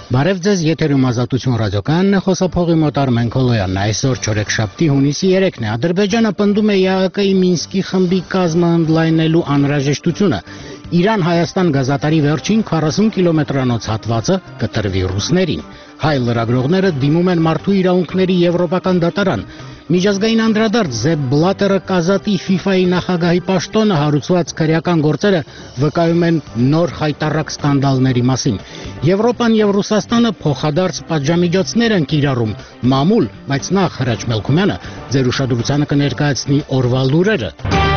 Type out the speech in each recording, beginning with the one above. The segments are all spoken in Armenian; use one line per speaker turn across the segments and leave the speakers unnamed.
Բարև ձեզ, եթերում Ազատություն ռադիոկայանն է, խոսափողի մոտ Արմեն Քոլոյանն, այսօր չորեքշաբթի հունիսի 3-ն է։ Ադրբեջանը պնդում է ԵԱՀԿ-ի Մինսկի խմբի կազմը ընդլայնելու անհրաժեշտությունը։ Իրան-Հայաստան գազատարի վերջին 40 կիլոմետրանոց հատվածը կտրվի ռուսներին։ Հայ լրագրողները դիմում են մարդու իրավունքների եվրոպական դատարան։ Միջազգային անդրադարձ Զեփ Բլատերը կազատի FIFA-ի նախագահի պաշտոնը հարուցված քրեական գործերը վկայում են նոր խայտառակ սկանդալների մասին։ Եվրոպան եւ Ռուսաստանը փոխադարձ պատժամիջոցներ են կիրառում, մամուլ, բայց նախ Հրաչ Մելքումյանը ձեր ուշադրությանը կներկայացնի օրվա լուրերը։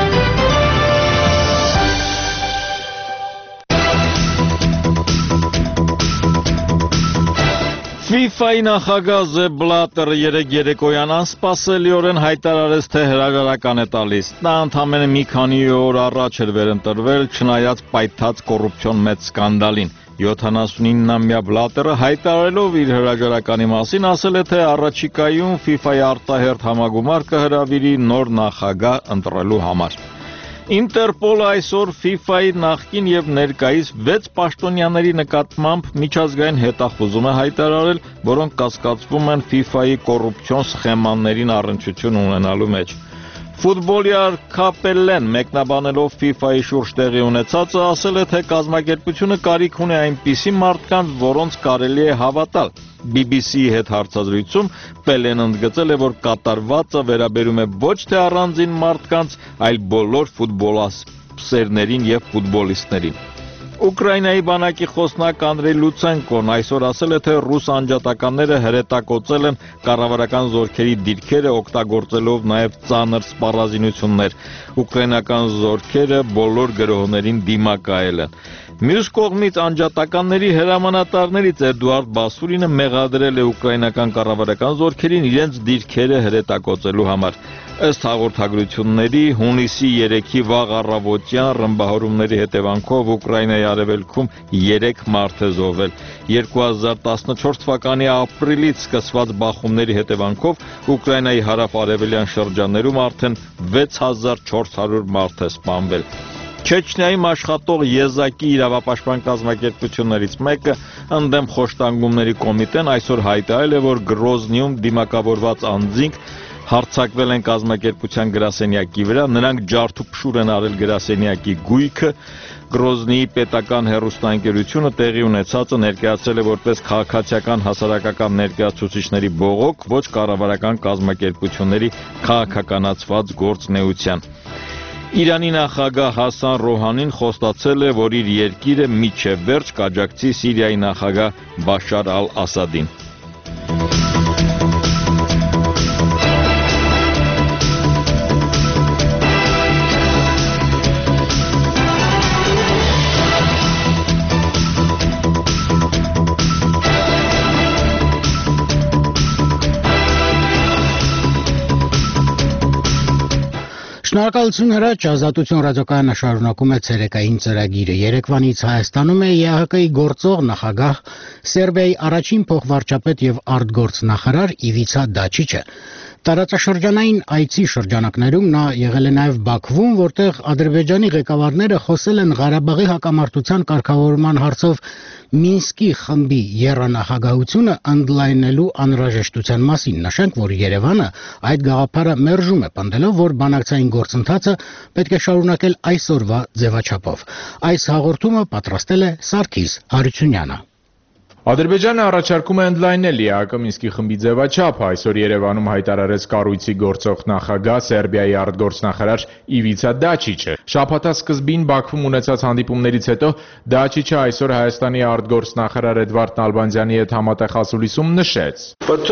FIFA-ի նախագահ Զեփ Բլատերը երեկոյան անսպասելիորեն հայտարարեց, թե հրաժարական է տալիս։ Նա ընդամենը մի քանի օր առաջ էր վերընտրվել, չնայած պայթած կոռուպցիոն մեծ սկանդալին։ 79-ամյա Բլատերը հայտարարելով իր հրաժարականի մասին ասել է, թե առաջիկայում FIFA-ի արտահերթ համագումար կհրավիրի նոր նախագահ ընտրելու համար։ Ինտերպոլը այսօր FIFA-ի նախկին եւ ներկայիս 6 պաշտոնյաների նկատմամբ միջազգային հետախուզում է հայտարարել, որոնք կասկածվում են FIFA-ի կոռուպցիոն սխեմաներին առնչություն ունենալու մեջ։ Ֆուտբոլիար Կապելեն մեկնաբանելով FIFA-ի շուրջ տեղի ունեցածը ասել է, թե կազմակերպությունը կարիք ունի այնպիսի մարդկանց, որոնց կարելի է հավատալ։ BBC-ի հետ հարցազրույցում Պելեն ընդգծել է, որ կատարվածը վերաբերում է ոչ թե առանձին մարդկանց, այլ բոլոր ֆուտբոլասերներին եւ ֆուտբոլիստներին։ Ուկրաինայի բանակի խոսնակ Անդրեյ Լուցենկոն այսօր ասել է, թե ռուս անջատականները հրետակոծել են կառավարական զորքերի դիրքերը, օգտագործելով նաև ծանր սպառազինություններ։ Ուկրաինական զորքերը բոլոր գրոհներին դիմակայել են։ Մյուս կողմից անջատականների հրամանատարներից Էդուարդ Բասուրինը մեղադրել է ուկրաինական կառավարական զորքերին իրենց դիրքերը հրետակոծելու համար։ Ըստ հաղորդագրությունների, հունիսի 3-ի վաղ առավոտյան ռմբահարումների հետևանքով Ուկրաինայի արևելքում 3 մարդ է զոհվել։ 2014 թվականի ապրիլից սկսված բախումների հետևանքով Ուկրաինայի հարավ-արևելյան շրջաններում արդեն 6400 մարդ է սպանվել։ Չեչնիայում աշխատող եզակի իրավապաշտպան կազմակերպություններից մեկը ընդդեմ խոշտանգումների կոմիտեն այսօր հայտարարել է, որ Գրոզնիում դիմակավորված անձինք հարձակվել են կազմակերպության գրասենյակի վրա, նրանք ջարդուփշուր են արել գրասենյակի գույքը։ Գրոզնիի պետական հեռուստաընկերությունը տեղի ունեցածը ներկայացրել է որպես քաղաքացիական հասարակական ներկայացուցիչների բողոք, ոչ կառավարական կազմակերպությունների քաղաքականացված գործունեության։ Իրանի նախագահ Հասան Ռոհանին խոստացել է, որ իր երկիրը մինչև վերջ կաջակցի Սիրիայի նախագահ Բաշար ալ-Ասադին։
Շնորհակալություն Հրաչ, Ազատություն ռադիոկայանը շարունակում է ցերեկային ծրագիրը։ Երեկվանից Հայաստանում է ԵԱՀԿ-ի գործող նախագահ, Սերբիայի առաջին փոխվարչապետ եւ արտգործնախարար Իվիցա Դաչիչը։ Տարածաշրջանային այցի շրջանակներում նա եղել է նաև Բաքվում, որտեղ Ադրբեջանի ղեկավարները խոսել են Ղարաբաղի հակամարտության կարգավորման հարցով Մինսկի խմբի եռանախագահությունը ընդլայնելու անհրաժեշտության մասին։ Նշենք, որ Երևանը այդ գաղափարը մերժում է, պնդելով, որ բանակցային գործընթացը պետք է շարունակել այսօրվա ձևաչափով։ Այս հաղորդումը պատրաստել է Սարգիս Հարությունյանը։
Ադրբեջանը առաջարկում է ընդլայնել ԵԱՀԿ Մինսկի խմբի ձևաչափը, այսօր Երևանում հայտարարեց կառույցի գործող նախագահ Սերբիայի արտգործնախարար Իվիցա Դաչիչը։ Շաբաթա սկզբին Բաքվում ունեցած հանդիպումներից հետո Դաչիչը այսօր Հայաստանի արտգործնախարար Էդվարդ Նալբանդյանի հետ համատեղ ասուլիսում նշեց.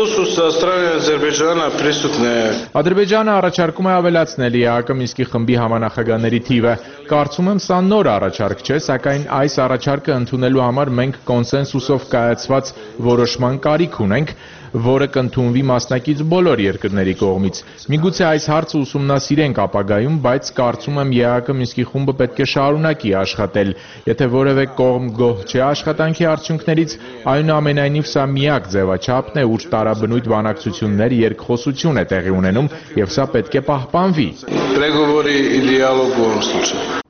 Ադրբեջանը առաջարկում է ավելացնել ԵԱՀԿ Մինսկի խմբի համանախագահների թիվը։ Կարծում եմ, սա նոր առաջարկ չէ, սակայն այս առաջարկը ընդունելու համար մենք կոնսենսուսով կայացված որոշման կարիք ունենք, որը կընդունվի մասնակից բոլոր երկրների կողմից։ Միգուցե այս հարցը ուսումնասիրենք ապագայում, բայց կարծում եմ ԵԱՀԿ Մինսկի խումբը պետք է շարունակի աշխատել։ Եթե որևէ կողմ գոհ չէ աշխատանքի արդյունքներից, այնուամենայնիվ սա միակ ձևաչափն է, ուր տարաբնույթ բանակցություններ, երկխոսություն է տեղի ունենում, եւ սա պետք է պահպանվի։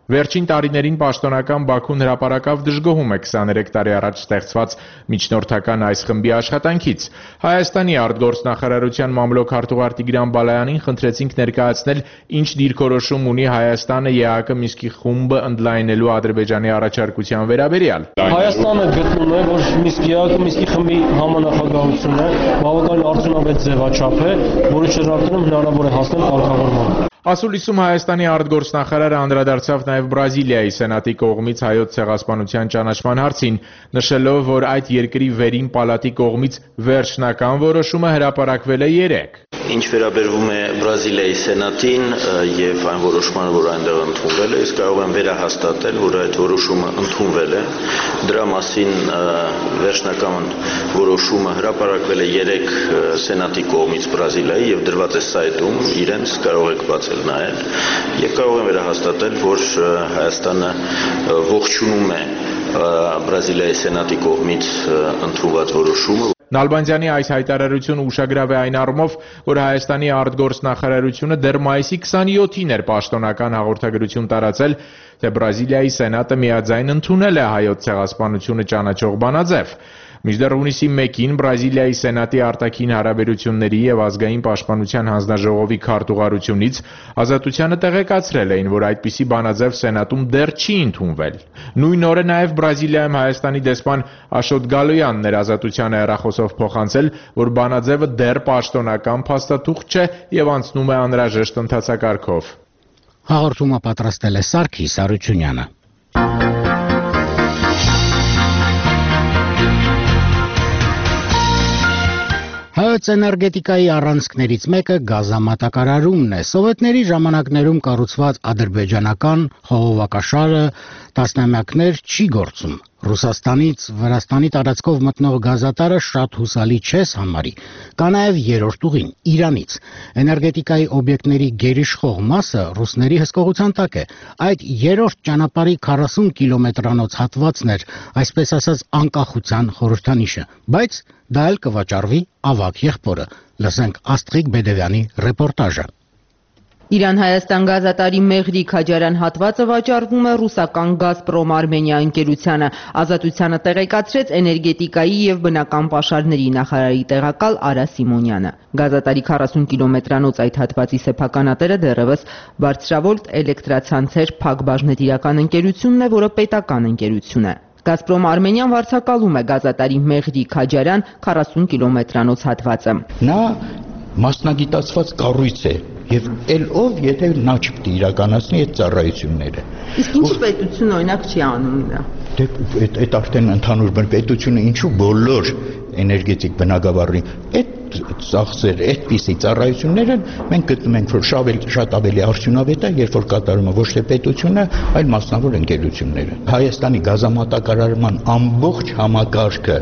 Վերջին տարիներին պաշտոնական Բաքուն հրապարակավ դժգոհում է 23 տարի առաջ ստեղծված միջնորդական այս խմբի աշխատանքից։ Հայաստանի արտգործնախարարության մամլոք քարտուղար Տիգրան Բալայանին խնդրեցինք ներկայացնել ինչ դիրքորոշում ունի Հայաստանը ԵԱՀԿ Մինսկի խումբը ընդլայնելու Ադրբեջանի առաջարկության վերաբերյալ։
Հայաստանը գտնում է, որ ԵԱՀԿ Մինսկի խմբի համանախագահությունը բավական արդյունավետ ձևաչափ է, որը շրջանակում հնարավոր է հասնել կարգավորման։
Ասուլիսում Հայաստանի արտգործնախարարը անդրադարձավ նաև Բրազիլիայի սենատի կողմից հայոց ցեղասպանության ճանաչման հարցին, նշելով, որ այդ երկրի վերին պալատի կողմից վերջնական որոշումը հրապարակվել է 3։
Ինչ վերաբերվում է Բրազիլիայի սենատին եւ այն որոշմանը, որ այնտեղ ընդունվել է, իսկ կարող եմ վերահաստատել, որ այդ որոշումը ընդունվել է։ Դրա մասին վերջնական որոշումը հրապարակվել է 3 սենատի կողմից Բրազիլիայի եւ դրված է սայթում, իրենց կարող եք բացել նայել եւ կարող եմ վերահաստատել, որ Հայաստանը ողջունում է Բրազիլիայի սենատի կողմից ընդունված որոշումը։
Նալբանդյանի այս հայտարարությունը ուշագրավ է այն առումով, որ Հայաստանի արտգործնախարարությունը դեռ մայիսի 27-ին էր պաշտոնական հաղորդագրություն տարածել, թե Բրազիլիայի սենատը միաձայն ընդունել է հայոց ցեղասպանությունը ճանաչող բանաձև։ Մինչդեռ հունիսի 1-ին Բրազիլիայի սենատի արտաքին հարաբերությունների եւ ազգային պաշտպանության հանձնաժողովի քարտուղարությունից Ազատությանը տեղեկացրել էին, որ այդպիսի բանաձև սենատում դեռ չի ընդունվել։ Նույն օրը նաև Բրազիլիայում Հայաստանի դեսպան Աշոտ Գալոյանն էր Ազատությանը հեռախոսով փոխանցել, որ բանաձևը դեռ պաշտոնական փաստաթուղթ չէ եւ անցնում է անհրաժեշտ ընթացակարգով։
Հաղորդումը պատրաստել է Սարգիս Արությունյանը։ Հայոց էներգետիկայի առանցքներից մեկը գազամատակարարումն է։ Սովետների ժամանակներում կառուցված ադրբեջանական խողովակաշարը տասնամյակներ չի գործում։ Ռուսաստանից Վրաստանի տարածքով մտնող գազատարը շատ հուսալի չես համարի։ Կա նաև երրորդ ուղին՝ Իրանից։ Էներգետիկայի օբյեկտների գերիշխող մասը ռուսների հսկողության տակ է։ Այդ երրորդ ճանապարհի 40 կիլոմետրանոց հատվածն էր, այսպես ասած, անկախության խորհրդանիշը, բայց դա էլ կվաճառվի ավագ եղբորը։ Լսենք Աստղիկ Բեդևյանի ռեպորտաժը։
Իրան-Հայաստան գազատարի Մեղրի-Քաջարյան հատվածը վաճառվում է ռուսական Գազպրոմ Արմենիա ընկերությանը։ Ազատությանը տեղեկացրեց էներգետիկայի եւ բնական պաշարների նախարարի տեղակալ Արա Սիմոնյանը։ Գազատարի 40 կիլոմետրանոց այդ հատվածի սեփականատերը դեռևս բարձրավոլտ էլեկտրացանցեր Փակ բաժնետիրական ընկերությունն է, որը պետական ընկերություն է։ Գազպրոմ Արմենիան վարձակալում է գազատարի Մեղրի-Քաջարյան 40 կիլոմետրանոց հատվածը։
Նա մասնագիտացված կառույց է եւ ով եթե նա չպետք է իրականացնի այդ ծառայությունները։
Իսկ ինչի պետություն օրինակ չի անում դա։
Այդ արդեն ընդհանուր պետությունը ինչու բոլոր էներգետիկ բնագավառի այդ ծախսեր, այդպիսի ծառայությունները մենք գտնում ենք, որ շատ ավելի արդյունավետ է, երբ որ կատարում է ոչ թե պետությունը, այլ մասնավոր ընկերությունները։ Հայաստանի գազամատակարարման ամբողջ համակարգը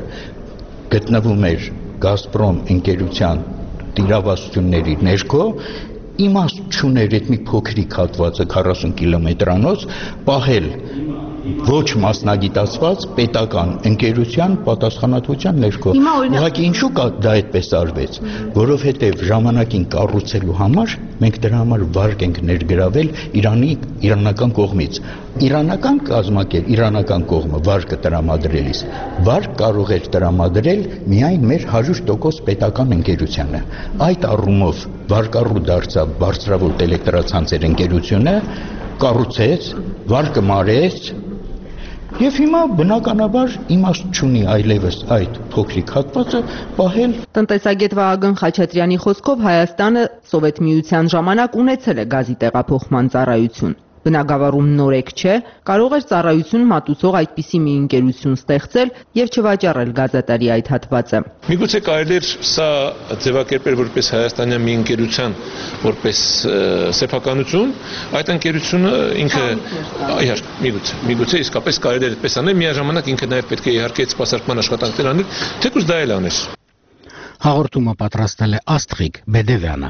գտնվում էր Գազպրոմ ընկերության տիրավասությունների ներքո, իմաստ չուներ այդ մի փոքրիկ հատվածը 40 կիլոմետրանոց պահել ոչ մասնագիտացված պետական ընկերության պատասխանատվության ներքո։ Ուղղակի ինչու դա այդպես արվեց, որովհետև ժամանակին կառուցելու համար մենք դրա համար վարկ ենք ներգրավել իրանական կողմից։ Իրանական կազմակերպ, իրանական կողմը վարկը տրամադրելիս, վարկ կարող էր տրամադրել միայն մեր 100% պետական ընկերությանը։ Այդ առումով վարկառու դարձավ բարձրավոլտ էլեկտրացանցեր ընկերությունը, կառուցեց, վարկը մարեց, եւ հիմա բնականաբար իմաստ չունի այլևս այդ փոքրիկ հատվածը պահել։
Տնտեսագետ Վահագն Խաչատրյանի խոսքով Հայաստանը Սովետ միության ժամանակ ունեցել է գազի տեղափոխման ծառայություն։ Բնագավառում նորեկ չէ, կարող էր ծառայություն մատուցող այդպիսի մի ընկերություն ստեղծել եւ չվաճառել գազատարի այդ հատվածը։
Միգուցե կարելի էր սա ձևակերպել որպես հայաստանյան մի ընկերության, որպես սեփականություն, այդ ընկերությունը ինքը միգուցե իսկապես կարելի էր այդպես անել, միաժամանակ ինքը նաեւ պետք է իհարկե սպասարկման աշխատանքներ աներ, թեկուզ դա էլ աներ։
Հաղորդումը պատրաստել է Աստղիկ Բեդևյանը։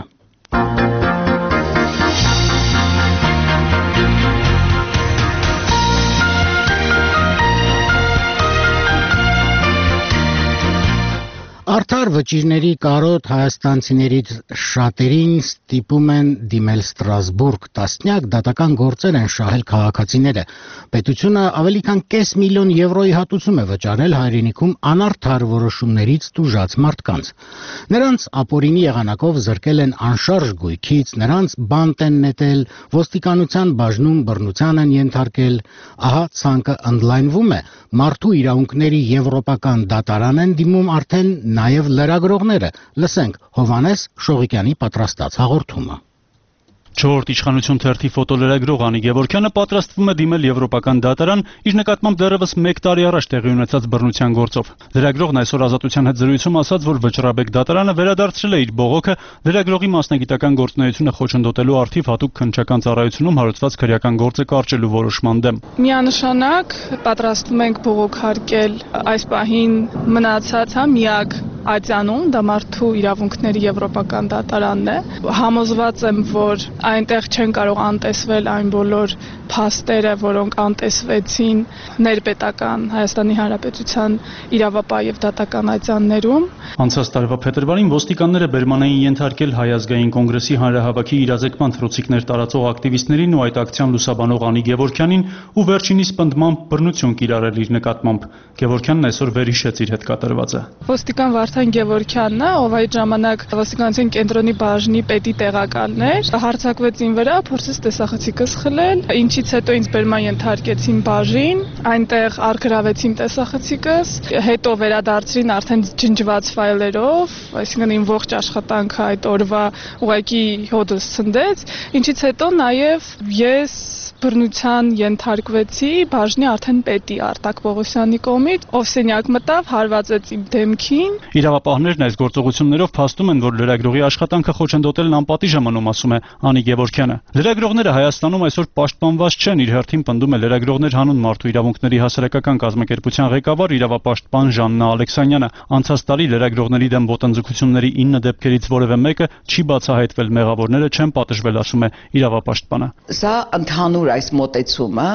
Արդար վճիրների կարոտ հայաստանցիներից շատերին ստիպում են դիմել Ստրասբուրգ, տասնյակ դատական գործեր են շահել քաղաքացիները։ Պետությունը ավելի քան կես միլիոն եվրոյի հատուցում է վճարել հայրենիքում անարդար որոշումներից տուժած մարդկանց։ Նրանց ապօրինի եղանակով զրկել են անշարժ գույքից, նրանց բանտ են նետել, ոստիկանության բաժնում բռնության են ենթարկել։ Ահա ցանկը ընդլայնվում է, մարդու իրավունքների եվրոպական դատարան են դիմում արդեն նաև լրագրողները։ Լսենք Հովհաննես Շողիկյանի պատրաստած հաղորդումը։
Չորրորդ իշխանություն թերթի ֆոտոլրագրող Անի Գևորգյանը պատրաստվում է դիմել Եվրոպական դատարան իր նկատմամբ դեռևս 1 տարի առաջ տեղի ունեցած բռնության գործով։ Լրագրողն այսօր Ազատության հետ զրույցում ասաց, որ Վճռաբեկ դատարանը վերադարձրել է իր բողոքը լրագրողի մասնագիտական գործունեությունը խոչընդոտելու առթիվ հատուկ քննչական ծառայությունում հարուցված քրեական գործը կարճելու որոշման դեմ։
Միանշանակ պատրաստվում ենք բողոք հարկել այս պահին մնացած միակ ատյանում, դա մարդու իրավունքների եվրոպական դատարանն է։ Համոզված եմ, որ այնտեղ չեն կարող անտեսվել այն բոլոր փաստերը, որոնք անտեսվեցին ներպետական Հայաստանի Հանրապետության իրավապահ եւ դատական ատյաններում։
Անցած տարվա փետրվարին ոստիկանները բերման էին ենթարկել Հայ ազգային կոնգրեսի հանրահավաքի իրազեկման թռուցիկներ տարածող ակտիվիստներին ու այդ ակցիան լուսաբանող Անի Գևորգյանին ու վերջինիս պնդմամբ բռնություն կիրառել իր նկատմամբ։ Գևորգյանն այսօր վերհիշեց իր հետ կատարվածը։
Ոստիկան Վարդան Գևորգյանն է, ով այդ ժամանակ ոստիկանության կենտրոնի բաժնի պետի տեղակալն էր, հարձակվեց ին վրա, փորձեց տեսախցիկս խլել, ինչից հետո ինձ բերման ենթարկեցին բաժին, այնտեղ առգրավեցին տեսախցիկս, հետո վերադարձրին արդեն ջնջված ֆայլերով, այսինքն իմ ողջ աշխատանքը այդ օրվա ուղղակի հոդս ցնդեց, ինչից հետո նաև ես բռնության ենթարկվեցի բաժնի արդեն պետի Արտակ Պողոսյանի կողմից, ով սենյակ մտավ, հարվածեց իմ դեմքին։
Իրավապահներն այս գործողություններով փաստում են, որ լրագրողի աշխատանքը խոչընդոտելն անպատիժ է մնում, ասում է Անի Գևորգյանը։ Լրագրողները Հայաստանում այսօր պաշտպանված չեն, իր հերթին պնդում է Լրագրողներ հանուն մարդու իրավունքների հասարակական կազմակերպության ղեկավար իրավապաշտպան Ժաննա Ալեքսանյանը։ Անցած տարի լրագրողների դեմ ոտնձգությունների 9 դեպքերից որևէ մեկը չի բացահայտվել, մեղավորները չեն պատժվել, ասում է իրավապաշտպանը։
Սա ընդհանուր այս մոտեցումը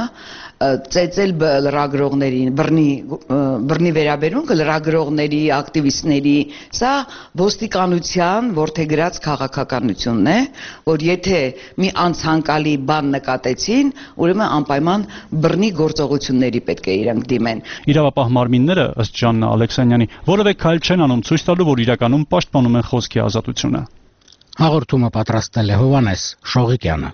ծեծել լրագրողներին, բռնի վերաբերունքը լրագրողների, ակտիվիստների, սա ոստիկանության որդեգրած քաղաքականությունն է, որ եթե մի անցանկալի բան նկատեցին, ուրեմն անպայման բռնի գործողությունների պետք է իրենք դիմեն։
Իրավապահ մարմինները, ըստ Ժաննա Ալեքսանյանի, որևէ քայլ չեն անում ցույց տալու, որ իրականում պաշտպանում են խոսքի ազատությունը։
Հաղորդումը պատրաստել է Հովհաննես Շողիկյանը։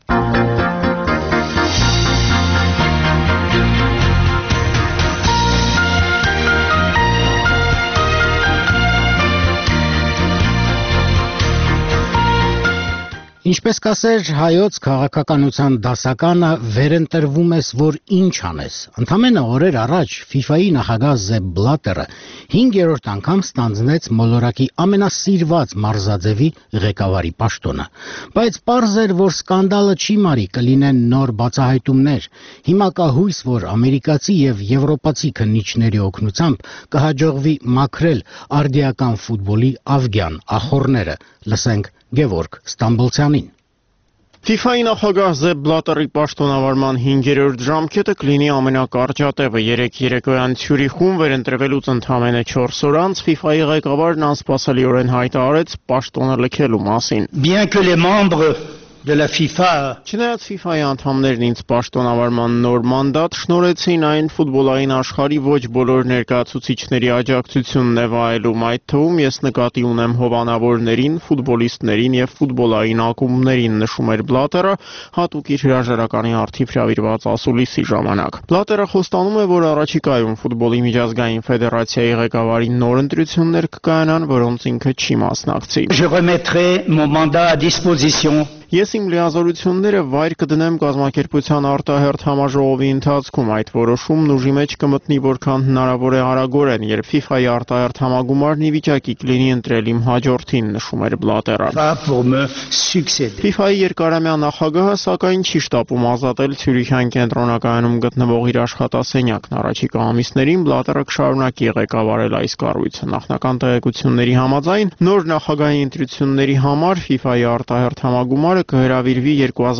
Ինչպես կասեր հայոց քաղաքականության դասականը, վերընտրվում ես, որ ինչ անես։ Ընդամենը օրեր առաջ FIFA-ի նախագահ Զեփ Բլատերը 5-րդ անգամ ստանձնեց մոլորակի ամենասիրված մարզաձևի ղեկավարի պաշտոնը։ Բայց պարզ էր, որ սկանդալը չի մարի, կլինեն նոր բացահայտումներ։ Հիմա կա հույս, որ ամերիկացի եւ եվրոպացի քննիչների օգնությամբ կհաջողվի մաքրել արդիական ֆուտբոլի ավգյան ախոռները։ Լսենք Գևորգ Ստամբոլցյանին։
FIFA-ի նախագահ Զեփ Բլատերի պաշտոնավարման 5-րդ ժամկետը կլինի ամենակարճատևը։ Երեկոյան Ցյուրիխում վերընտրվելուց ընդամենը 4 օր անց FIFA-ի ղեկավարն անսպասելիորեն հայտարարեց պաշտոնը լքելու մասին։
Bien que les membres de la FIFA
Չնայած FIFA-ի անդամներն ինձ պաշտոնավարման նոր մանդատ շնորհեցին, այն ֆուտբոլային աշխարհի ոչ բոլոր ներկայացուցիչների աջակցությունն է վայելում, այդ թվում ես նկատի ունեմ հովանավորներին, ֆուտբոլիստներին եւ ֆուտբոլային ակումբներին, նշում էր Բլատերը հատուկ իր հրաժարականի առթիվ հրավիրված ասուլիսի ժամանակ։ Բլատերը խոստանում է, որ առաջիկայում ֆուտբոլի միջազգային ֆեդերացիայի ղեկավարի նոր ընտրություններ կկայանան, որոնց ինքը չի մասնակցի։
Je remettrai mon mandat à disposition
Ես իմ լիազորությունները վայր կդնեմ կազմակերպության արտահերթ համաժողովի ընթացքում, այդ որոշումն ուժի մեջ կմտնի որքան հնարավոր է արագորեն, երբ FIFA-ի արտահերթ համագումարն ի վիճակի կլինի ընտրել իմ հաջորդին, նշում էր Բլատերը։ FIFA-ի երկարամյա նախագահը սակայն չի շտապում ազատել Ցյուրիխյան կենտրոնակայանում գտնվող իր աշխատասենյակն։ Առաջիկա ամիսներին Բլատերը կշարունակի ղեկավարել այս կառույցը։ Նախնական տեղեկությունների համաձայն նոր նախագահի ընտրությունների համար FIFA-ի արտահերթ համագումարը աշխարհը կհրավիրվի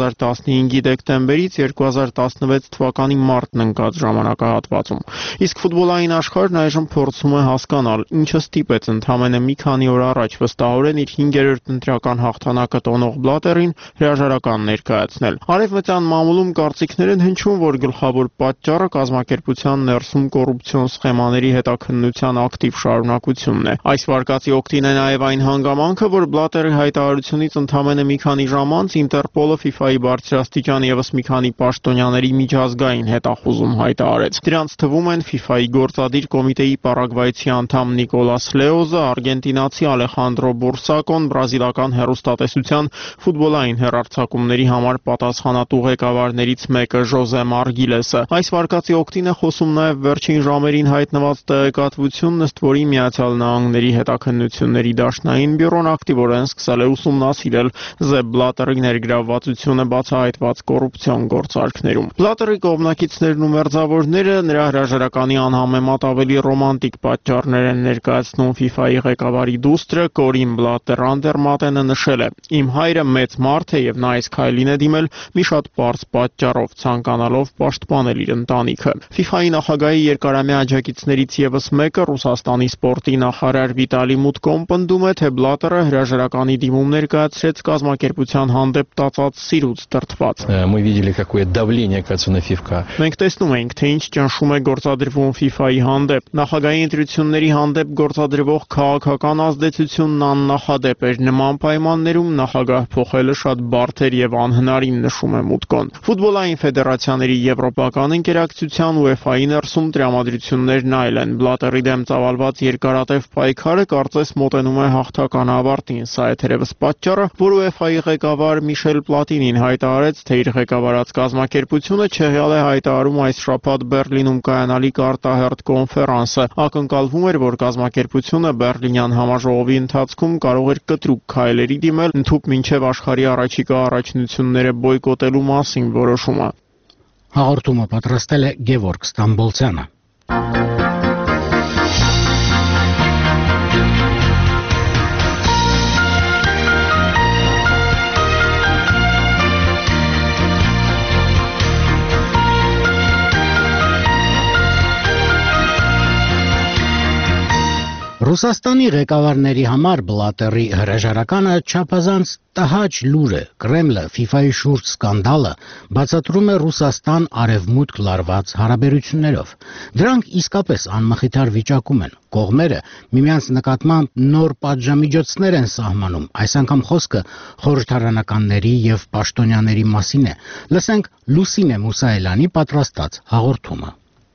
2015-ի դեկտեմբերից 2016 թվականի մարտն ընկած ժամանակահատվածում։ Իսկ ֆուտբոլային աշխարհն այժմ փորձում է հասկանալ, ինչը ստիպեց ընդամենը մի քանի օր առաջ վստահորեն իր 5-րդ ընտրական հաղթանակը տոնող Բլատերին հրաժարական ներկայացնել։ Արևմտյան մամուլում կարծիքներ են հնչում, որ գլխավոր պատճառը կազմակերպության ներսում կոռուպցիոն սխեմաների հետաքննության ակտիվ շարունակությունն է։ Այս վարկածի օգտին է նաև այն հանգամանքը, որ Բլատերի հայտարարությունից ընդամենը մի քանի ժամ անց Ինտերպոլը FIFA-ի բարձրաստիճան ևս մի քանի պաշտոնյաների միջազգային հետախուզում հայտարարեց։ Դրանց թվում են FIFA-ի գործադիր կոմիտեի պարագվայցի անդամ Նիկոլաս Լեոզը, արգենտինացի Ալեխանդրո Բորսակոն, բրազիլական հեռուստատեսության ֆուտբոլային հեռարձակումների համար պատասխանատու ղեկավարներից մեկը Ժոզե Մարգիլեսը։ Այս վարկածի օգտին է խոսում նաև վերջին ժամերին հայտնված տեղեկատվություն, ըստ որի Միացյալ Նահանգների հետաքննությունների դաշնային բյուրոն ակտիվորեն սկսել է ուսումնասիրել Զեփ Բլատերի ներգրավվածությունը բացահայտված կոռուպցիոն գործարքներում։ Բլատերի կողմնակիցներն ու մերձավորները նրա հրաժարականի անհամեմատ ավելի ռոմանտիկ պատճառներ են ներկայացնում FIFA-ի ղեկավարի դուստրը Կորին Բլատեր Անդերմատենը նշել է. «Իմ հայրը մեծ մարդ է եւ նա այս քայլին է դիմել մի շատ պարզ պատճառով, ցանկանալով պաշտպանել իր ընտանիքը»։ FIFA-ի նախագահի երկարամյա աջակիցներից ևս մեկը Ռուսաստանի սպորտի նախարար Վիտալի Մուտկոն պնդում է, թե Բլատերը հրաժարականի դիմում ներկայացրեց կազմակերպության հանդեպ տածած սիրուց դրդված։
Мы видели, какое давление оказывается на FIFA.
Մենք տեսնում ենք, թե ինչ ճնշում է գործադրվում FIFA-ի հանդեպ։ Նախագահի ընտրությունների հանդեպ գործադրվող քաղաքական ազդեցությունն աննախադեպ էր։ Նման պայմաններում նախագահ փոխելը շատ բարդ էր եւ անհնարին, նշում է Մուտկոն։ Ֆուտբոլային ֆեդերացիաների եվրոպական ընկերակցության UEFA-ի ներսում տրամադրություններն այլ են։ Բլատերի դեմ ծավալված երկարատև պայքարը կարծես մոտենում է հաղթական ավարտին։ Սա է թերևս պատճառը, որ UEFA-ի ղեկավար Միշել Պլատինին հայտարարեց, թե իր ղեկավարած կազմակերպությունը չեղյալ է հայտարարում այս շաբաթ Բեռլինում կայանալիք արտահերթ կոնֆերանսը։ Ակնկալվում էր, որ կազմակերպությունը Բեռլինյան համաժողովի ընթացքում կարող էր կտրուկ քայլերի դիմել, ընդհուպ մինչև աշխարհի առաջիկա առաջնությունները բոյկոտելու մասին որոշումը։
Հաղորդումը պատրաստել է Գևորգ Ստամբոլցյանը։ Ռուսաստանի ղեկավարների համար Բլատերի հրաժարականը չափազանց տհաճ լուր է։ Կրեմլը FIFA-ի շուրջ սկանդալը բացատրում է Ռուսաստան-Արևմուտք լարված հարաբերություններով։ Դրանք իսկապես անմխիթար վիճակում են։ Կողմերը միմյանց նկատմամբ նոր պատժամիջոցներ են սահմանում։ Այս անգամ խոսքը խորհրդարանականների եւ պաշտոնյաների մասին է։ Լսենք Լուսինե Մուսայելյանի պատրաստած հաղորդումը։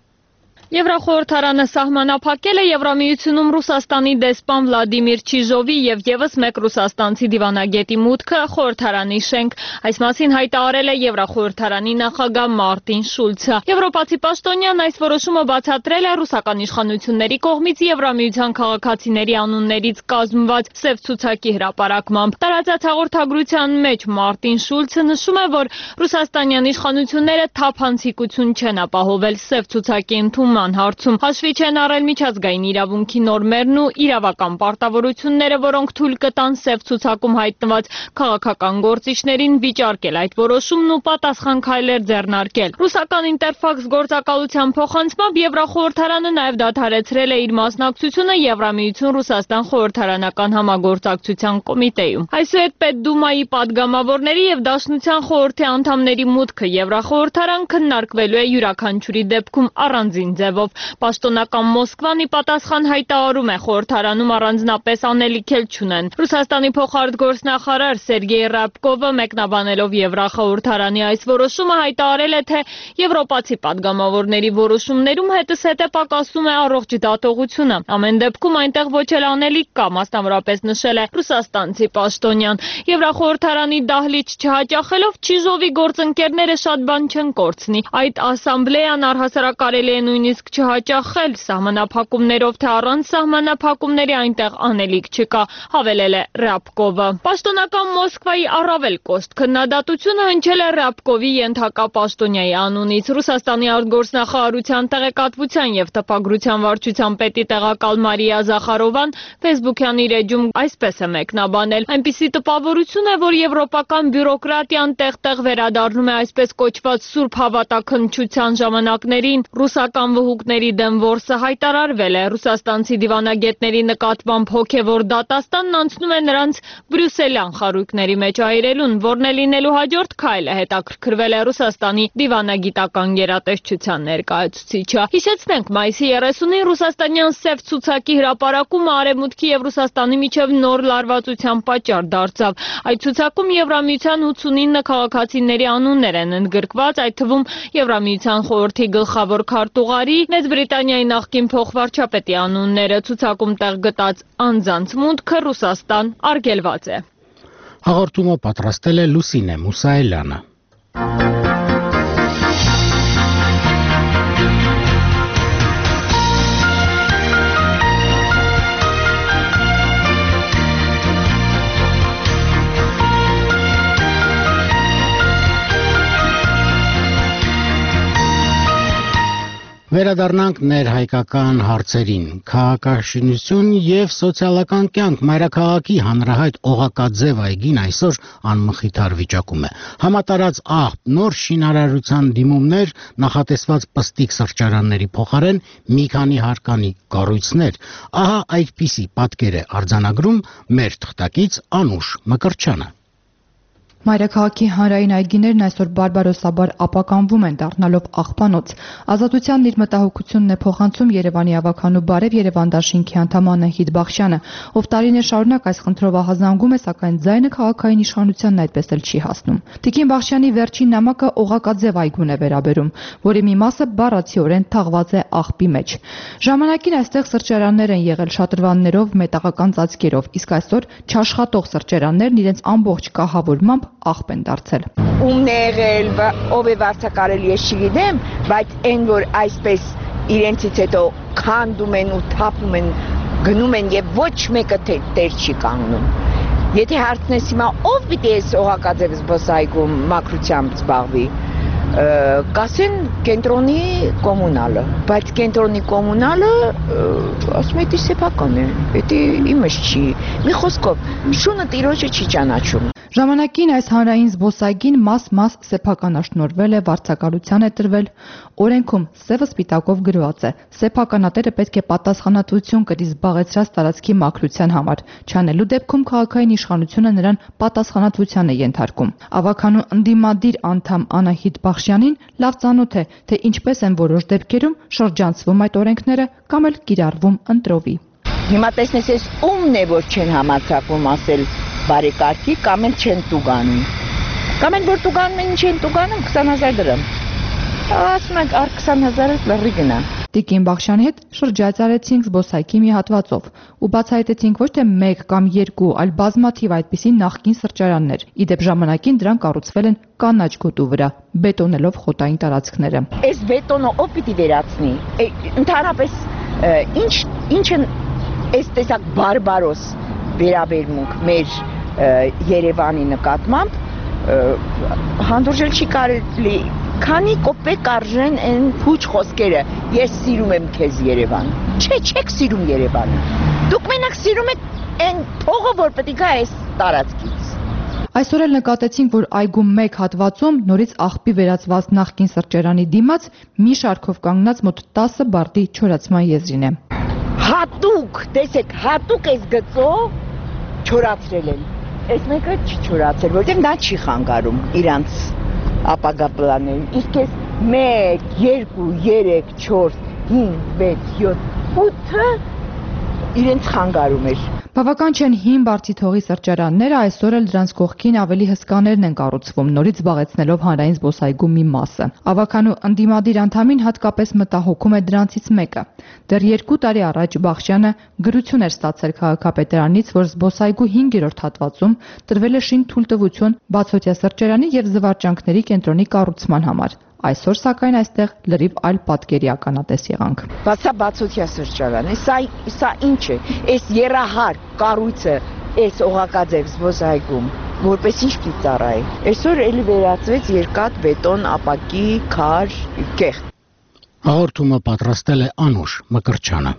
Եվրախորհրդարանը սահմանափակել է Եվրամիությունում Ռուսաստանի դեսպան Վլադիմիր Չիժովի եւ եւս մեկ ռուսաստանցի դիվանագետի մուտքը խորհրդարանի շենք։ Այս մասին հայտարարել է Եվրախորհրդարանի նախագահ Մարտին Շուլցը։ Եվրոպացի պաշտոնյան այս որոշումը բացատրել է ռուսական իշխանությունների կողմից Եվրամիության քաղաքացիների անուններից կազմված սև ցուցակի հրապարակմամբ։ Տարածած հաղորդագրության մեջ Մարտին Շուլցը նշում է, որ ռուսաստանյան իշխանությունները թափանցիկություն չեն ապահովել սև ցուցակի ընդունման հարցում, հաշվի չեն առել միջազգային իրավունքի նորմերն ու իրավական պարտավորությունները, որոնք թույլ կտան սև ցուցակում հայտնված քաղաքական գործիչներին վիճարկել այդ որոշումն ու պատասխան քայլեր ձեռնարկել։ Ռուսական Ինտերֆաքս գործակալության փոխանցմամբ Եվրախորհրդարանը նաև դադարեցրել է իր մասնակցությունը Եվրամիություն-Ռուսաստան խորհրդարանական համագործակցության կոմիտեում։ Այսուհետ Պետդումայի падգամավորների եւ Դաշնության խորհրդի անդամների մուտքը Եվրախորհրդարան քննարկվելու է յուրաքանչյուրի դեպքում առանձին ձևով։ Պաշտոնական Մոսկվան ի պատասխան հայտարարում է խորհրդարանում առանձնապես անելիք էլ չունեն։ Ռուսաստանի փոխարտգործնախարար Սերգեյ Ռաբկովը մեկնաբանելով Եվրախորհրդարանի այս որոշումը հայտարարել է, թե եվրոպացի падգամավորների որոշումներում հետզհետե պակասում է առողջ դատողությունը։ Ամեն դեպքում այնտեղ ոչ էլ անելիք կա, մասնավորապես նշել է ռուսաստանցի պաշտոնյան։ Եվրախորհրդարանի դահլիճ չհաճախելով Չիժովի գործընկերները շատ բան չեն կորցնի։ Այդ ասամբլեան առհասարակ կարելի է նույնիսկ նույնիսկ չհաճախել սահմանափակումներով, թե առանց սահմանափակումների այնտեղ անելիք չկա, հավելել է Ռябկովը։ Պաշտոնական Մոսկվայի առավել կոշտ քննադատությունը հնչել է Ռябկովի ենթակա պաշտոնյայի անունից։ Ռուսաստանի արտգործնախարարության տեղեկատվության եւ տպագրության վարչության պետի տեղակալ Մարիա Զախարովան Facebook-յան իր էջում այսպես է մեկնաբանել. այնպիսի տպավորություն է, որ եվրոպական բյուրոկրատիան տեղ-տեղ վերադառնում է այսպես կոչված սուրբ հավատաքննչության ժամանակներին։ Ռուսական վհուկների դեմ որսը հայտարարվել է։ Ռուսաստանցի դիվանագետների նկատմամբ հոգևոր դատաստանն անցնում է նրանց բրյուսելյան խարույկների մեջ այրելուն, որն է լինելու հաջորդ քայլը, հետաքրքրվել է Ռուսաստանի դիվանագիտական գերատեսչության ներկայացուցիչը։ Հիշեցնենք, մայիսի 30-ին ռուսաստանյան սև ցուցակի հրապարակումը Արևմուտքի եւ Ռուսաստանի միջև նոր լարվածության պատճառ դարձավ։ Այդ ցուցակում Եվրամիության 89 քաղաքացիների անուններ են ընդգրկված, այդ թվում Եվրամիության խորհրդի գլխավոր քարտուղարի, Մեծ Բրիտանիայի նախկին փոխվարչապետի անունները։ Ցուցակում տեղ գտած անձանց մուտքը Ռուսաստան արգելված է։
Հաղորդումը պատրաստել է Լուսինե Մուսայելյանը։ Վերադառնանք ներհայկական հարցերին։ Քաղաքաշինություն եւ սոցիալական կյանք մայրաքաղաքի հանրահայտ Օղակաձև այգին այսօր անմխիթար վիճակում է։ Համատարած աղբ, նոր շինարարության դիմումներ, նախատեսված պստիկ սրճարանների փոխարեն մի քանի հարկանի կառույցներ։ Ահա այդպիսի պատկեր է արձանագրում մեր թղթակից Անուշ Մկրտչյանը։
Մայրաքաղաքի հանրային այգիներն այսօր բարբարոսաբար ապականվում են, դառնալով աղբանոց։ Ազատությանն իր մտահոգությունն է փոխանցում Երևանի ավագանու բարև Երևան դաշինքի անդամ Անահիտ Բախշյանը, ով տարիներ շարունակ այս խնդրով ահազանգում է, սակայն ձայնը քաղաքային իշխանությանն այդպես էլ չի հասնում։ Տիկին Բախշյանի վերջին նամակը Օղակաձև այգուն է վերաբերում, որի մի մասը բառացիորեն թաղված է աղբի մեջ։ Ժամանակին այստեղ սրճարաններ են եղել շատրվաններով, մետաղական ծածկերով, իսկ այսօր չաշխատող սրճարաններն իրենց ամբողջ կահավորմամբ աղբ են դարձել։
Ումն է եղել, ով է վարձակարել, ես չգիտեմ, բայց այն որ այսպես իրենցից հետո քանդում են ու թափում են, գնում են եւ ոչ մեկը տեր չի կանգնում։ Եթե հարցնես հիմա ով պիտի էս Օղակաձև զբոսայգում մաքրությամբ զբաղվի, կասեն կենտրոնի կոմունալը, բայց կենտրոնի կոմունալը ասում է դի սեփական է, դա իմս չի։ Մի խոսքով շունը տիրոջը չի ճանաչում։
Ժամանակին այս հանրային զբոսայգին մաս-մաս սեփականաշնորհվել է, վարձակալության է տրվել, օրենքում սևը սպիտակով գրված է. սեփականատերը պետք է պատասխանատվություն կրի զբաղեցրած տարածքի մաքրության համար, չանելու դեպքում քաղաքային իշխանությունը նրան պատասխանատվության է ենթարկում։ Ավագանու ընդդիմադիր անդամ Անահիտ Բախշյանին լավ ծանոթ է, թե ինչպես են որոշ դեպքերում շրջանցվում այդ օրենքները կամ էլ կիրառվում ընտրովի։
Հիմա տեսնես էս ումն է որ չեն համարձակվում ասել բարեկարգի կամ էլ չեն տուգանում։ Կամ էլ որ տուգանում են, չեն տուգանում 20000 դրամ։ Ասում ենք առ 20000-ը լրի գնա։
Տիկին Բախշյանի հետ շրջայցարեցինք զբոսայգի մի հատվածով ու բացահայտեցինք ոչ թե 1 կամ 2, այլ բազմաթիվ այդպիսի նախկին սրճարաններ։ Իդեպ ժամանակին դրանք կառուցվել են կանաչ գոտու վրա, բետոնելով խոտային տարածքները։
Այս բետոնը ով պիտի վերացնի։ Ընդհանրապես ինչ են այս տեսակ բարբարոս վերաբերմունք մեր Երևանի նկատմամբ հանդուրժել չի կարելի, քանի կոպեկ արժեն այն փուչ խոսքերը, ես սիրում եմ քեզ Երևան։ Չէ, չեք սիրում Երևանը։ Դուք մենակ սիրում եք այն փողը, որ պետք է գա այս տարածքից։
Այսօր էլ նկատեցինք, որ այգում մեկ հատվածում նորից աղբի վերածված նախկին սրճարանի դիմաց մի շարքով կանգնած մոտ 10 բարտի չորացման եզրին է։
Հատուկ, տեսեք, հատուկ էս գծով չորացրել են։ Այս մեկը չի չորացել, որտեղ նա չի խանգարում իրանց ապագա պլաններին։ Իսկ էս 1, 2, 3, 4, 5, 6, 7, 8-ը իրենց խանգարում էր։
Բավական չեն հին բարձիթողի սրճարանները, այսօր էլ դրանց կողքին ավելի հսկաներն են կառուցվում, նորից զբաղեցնելով հանրային զբոսայգու մի մասը։ Ավագանու ընդդիմադիր անդամին հատկապես մտահոգում է դրանցից մեկը։ Դեռ 2 տարի առաջ Բախշյանը գրություն էր ստացել քաղաքապետարանից, որ զբոսայգու 5-րդ հատվածում տրվել է շին թույլտվություն բացօթյա սրճարանի եւ զվարճանքների կենտրոնի կառուցման համար։ Այսօր սակայն այստեղ լրիվ այլ պատկերի ականատես եղանք։
Բացա բացօթյա սրճարան է, սա ինչ է, այս երահար կառույցը այս օղակաձև զբոսայգում որպես ինչ պիտի ծառայի։ Այսօր էլի վերածվեց երկաթ, բետոն, ապակի, քար, կեղտ։
Հաղորդումը պատրաստել է Անուշ Մկրտչյանը։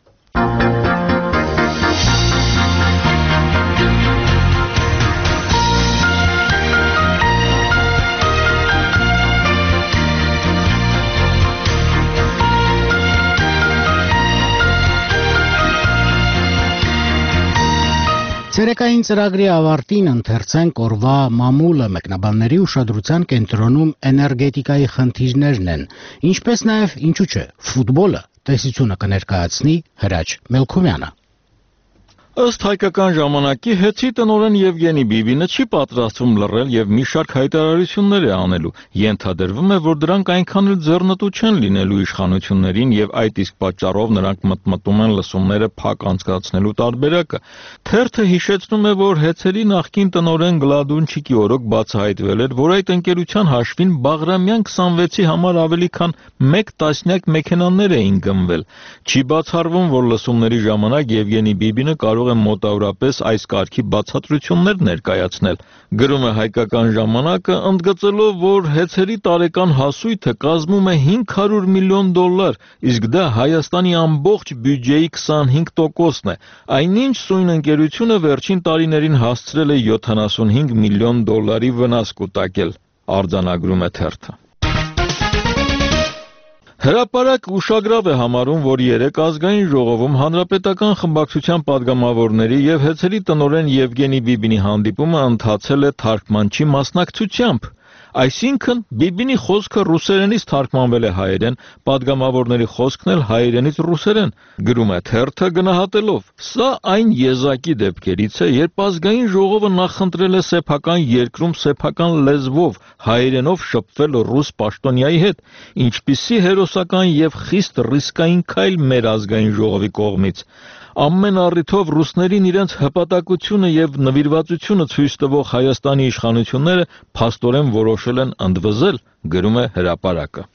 Ցերեկային ծրագրի ավարտին ընթերցենք օրվա մամուլը մեկնաբանների ուշադրության կենտրոնում էներգետիկայի խնդիրներն են, ինչպես նաև ինչու՞ չէ, ֆուտբոլը տեսությունը կներկայացնի Հրաչ Մելքումյանը։
Ըստ հայկական ժամանակի հետի տնօրեն Եվգենի Բիբինը չի պատրաստվում լռել եւ մի շարք հայտարարություններ է անելու։ Ենթադրվում է, որ դրանք այնքան էլ ձեռնտու չեն լինելու իշխանություններին եւ այդ իսկ պատճառով նրանք մտմտում են լսումները փակ անցկացնելու տարբերակը։ Թերթը հիշեցնում է, որ հեծերի նախկին տնօրեն Գլադունչիկի օրոք բացահայտվել էր, որ այդ ընկերության հաշվին Բաղրամյան 26-ի համար ավելի քան 1 տասնյակ մեքենաներ էին գնվել։ Չի բացառվում, որ լսումների ժամանակ Եվգենի Բիբինը կարող է մոտավորապես այս կարգի բացատրություններ ներկայացնել։ Գրում է հայկական ժամանակը, ընդգծելով, որ հեծերի տարեկան հասույթը կազմում է $500 միլիոն, իսկ դա Հայաստանի ամբողջ բյուջեի 25%-ն է։ Այնինչ սույն ընկերությունը վերջին տարիներին հասցրել է $75 միլիոն վնաս կուտակել, արձանագրում է թերթը։ Հրապարակ ուշագրավ է համարում, որ երեկ ազգային ժողովում հանրապետական խմբակցության падգամավորների եւ հեծերի տնօրեն Եվգենի Բիբինի հանդիպումը ընթացել է թարգմանչի մասնակցությամբ։ Այսինքն Բիբինի խոսքը ռուսերենից թարգմանվել է հայերեն, падգամավորների խոսքն էլ հայերենից ռուսերեն, գրում է թերթը գնահատելով։ Սա այն եզակի դեպքերից է, երբ ազգային ժողովը նախընտրել է սեփական երկրում սեփական լեզվով հայերենով շփվել ռուս պաշտոնյայի հետ, ինչպիսի հերոսական եւ խիստ ռիսկային քայլ մեր ազգային ժողովի կողմից։ Ամեն առիթով ռուսներին իրենց հպատակությունը եւ նվիրվածությունը ցույց տվող Հայաստանի իշխանությունները փաստորեն որոշել են ընդվզել, գրում է հրապարակը։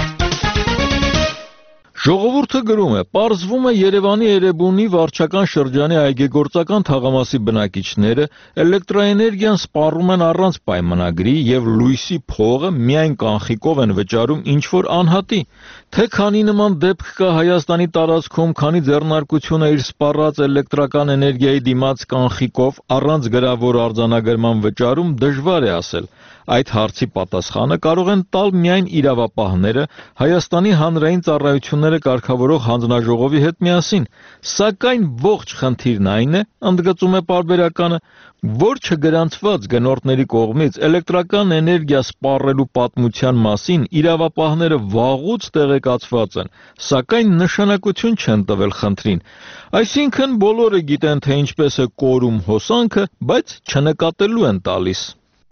Ժողովուրդը գրում է, պարզվում է Երևանի Էրեբունի վարչական շրջանի այգեգործական թաղամասի բնակիչները էլեկտրաէներգիան սպառում են առանց պայմանագրի եւ լույսի փողը միայն կանխիկով են վճարում ինչ-որ անհատի։ Թե քանի նման դեպք կա Հայաստանի տարածքում, քանի ձեռնարկությունը իր սպառած էլեկտրական էներգիայի դիմաց կանխիկով առանց գրավոր արձանագրման վճարում դժվար է ասել։ Այդ հարցի պատասխանը կարող են տալ միայն իրավապահները Հայաստանի հանրային ծառայությունները կարգավորող հանձնաժողովի հետ միասին, սակայն ողջ խնդիրն այն է, ընդգծում է պարբերականը, որ չգրանցված գնորդների կողմից էլեկտրական էներգիա սպառելու պատմության մասին իրավապահները վաղուց տեղեկացված են, սակայն նշանակություն չեն տվել խնդրին։ Այսինքն բոլորը գիտեն, թե ինչպես է կորում հոսանքը, բայց չնկատելու են տալիս։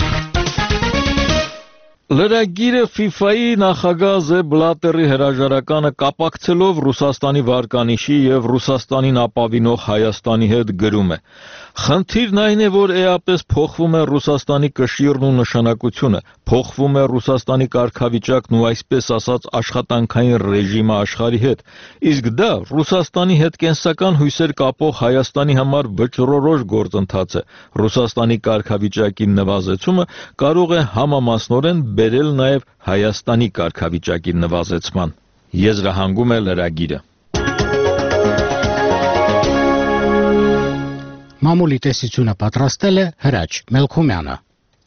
Լրագիրը FIFA-ի նախագահ Զեբ Բլատերի հրաժարականը կապակցելով Ռուսաստանի վարկանիշի եւ Ռուսաստանին ապավինող Հայաստանի հետ գրում է. Խնդիրն այն է, որ էապես փոխվում է Ռուսաստանի կշիռն ու նշանակությունը, փոխվում է Ռուսաստանի կարգավիճակն ու այսպես ասած աշխատանքային ռեժիմը աշխարհի հետ, իսկ դա Ռուսաստանի հետ կենսական հույսեր կապող Հայաստանի համար վճռորոշ գործընթաց է։ Ռուսաստանի կարգավիճակի նվազեցումը կարող է համամասնորեն բերել նաև Հայաստանի կարգավիճակի նվազեցման։ Եզրահանգում է լրագիրը։
Մամուլի տեսությունը պատրաստել է Հրաչ Մելքումյանը։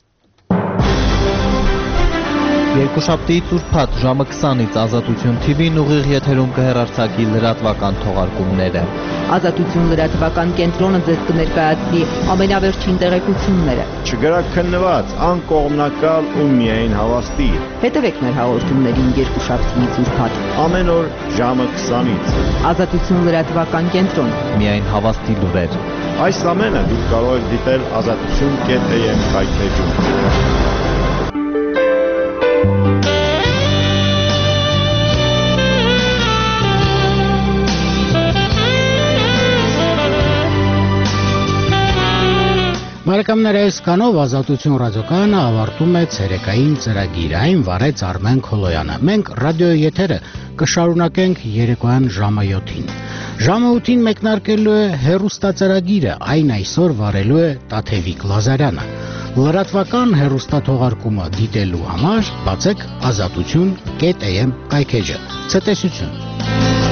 Երկուշաբթիից ուրբաթ ժամը 20-ից Ազատություն TV-ն ուղիղ եթերում կհեռարձակի լրատվական թողարկումները։
Ազատություն լրատվական կենտրոնը ձեզ կներկայացնի ամենավերջին տեղեկությունները։
Չգրակ քննված, անկողմնակալ ու միայն հավաստի։
Հետևեք մեր հաղորդումներին երկուշաբթիից ուրբաթ։
Ամեն օր ժամը 20-ից։
Ազատություն լրատվական կենտրոն։
Միայն հավաստի լուրեր։
Այս ամենը դուք կարող եք դիտել azatutun.am հայթեջում։
Բարեկամներ, այս կանով Ազատություն ռադիոկայանը ավարտում է ցերեկային ծրագիրը, այն վարեց Արմեն Քոլոյանը։ Մենք ռադիոյի եթերը կշարունակենք երեկոյան ժամը 7-ին։ Ժամը 8-ին մեկնարկելու է հեռուստածրագիրը, այն այսօր վարելու է Տաթևիկ Լազարյանը։ Լրատվական հեռուստաթողարկումը դիտելու համար բացեք azatutun.am կայքեջը։ Ցտեսություն։